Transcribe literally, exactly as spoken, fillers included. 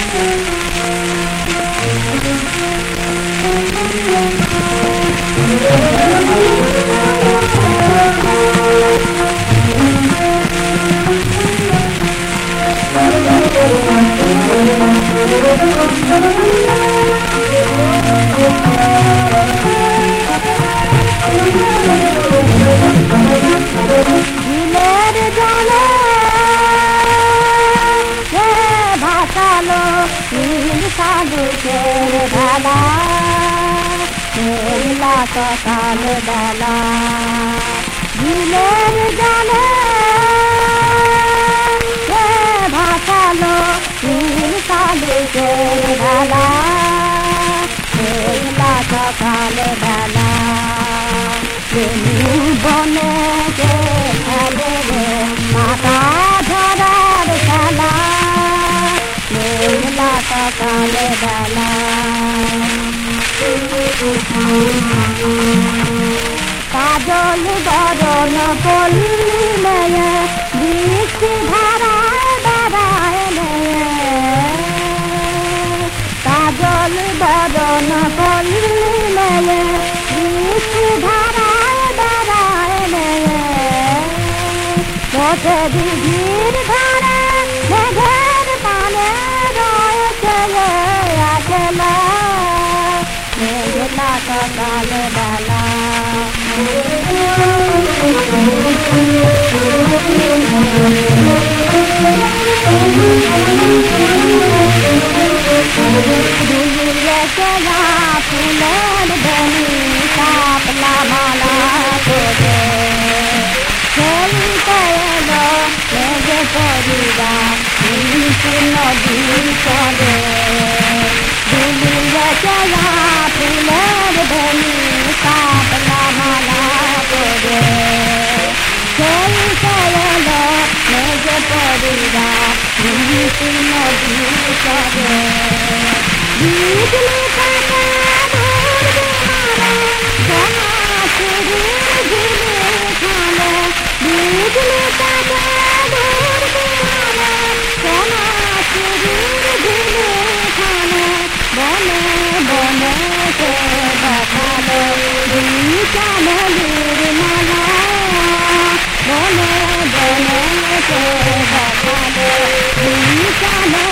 সকাল বেলা ঝিলের জলে ভাসালো নীল শালুকের বেলা মেঘলা সকাল বেলা বনে খেলে রে মাথা ধরার খেলা মেঘলা সকাল বেলা কাজল বরণ করলে বৃষ্টি ধারায় বেড়ায় কাজল বরণ করলে বৃষ্টি ধারায় বেড়ায় বসে দিঘির ধারে মেঘের পানে রয়েছে একলা মেঘলা সকাল বেলা ফুলের বেনি কাপলা মালা করে খেলতে এলো মেঘে পরিবা নদী করে ফুলের বেনি কাপলা মালা করে খেলতে এলো মেঘে পরিবা নদী করে বিজলি কাটা ধরবে মারে সোনা চুরির ঝিলে খালে বিজলি কাটা ধরবে মারে সোনা চুরির ঝিলে খালে বনে বনে সে দেখালো দুই চামেলির মালা বনে বনে সে দেখালো দুই চামেলির